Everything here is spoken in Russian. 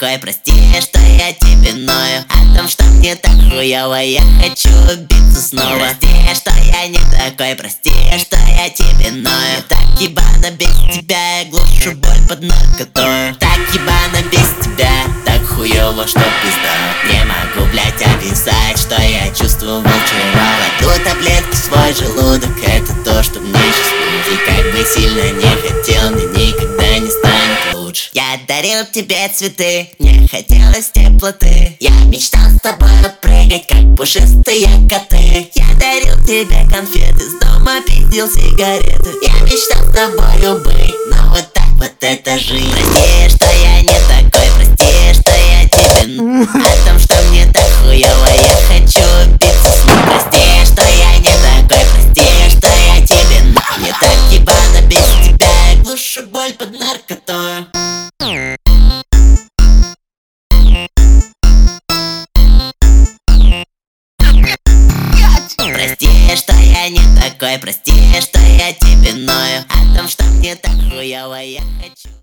такой, прости, что я тебе ною. О том, что мне так хуёво, я хочу убиться снова. Прости, что я не такой, прости, что я тебе ною. Так ебано без тебя, я глушу боль под наркотой. Так ебано без тебя, так хуёво, что пизда. Не могу, блять, описать, что я чувствовал вчера. Кладу таблетки в свой желудок, это то, что мне сейчас будет. И как бы сильно не хотел, мне никогда не станет лучше. Я дарил тебе цветы, мне хотелось теплоты. Я мечтал с тобой прыгать, как пушистые коты. Я дарил тебе конфеты, с дома пиздил сигареты. Я мечтал с тобою быть, но вот так вот это жизнь. Прости, что я не такой, прости, что я тебе о том, что мне так хуёво, я хочу убиться снова. Прости, что я не такой, прости, что я тебе мне так ебано без тебя, я глушу боль под наркотой. Прости, что я не такой, прости, что я тебе ною. О том, что мне так хуёво, я хочу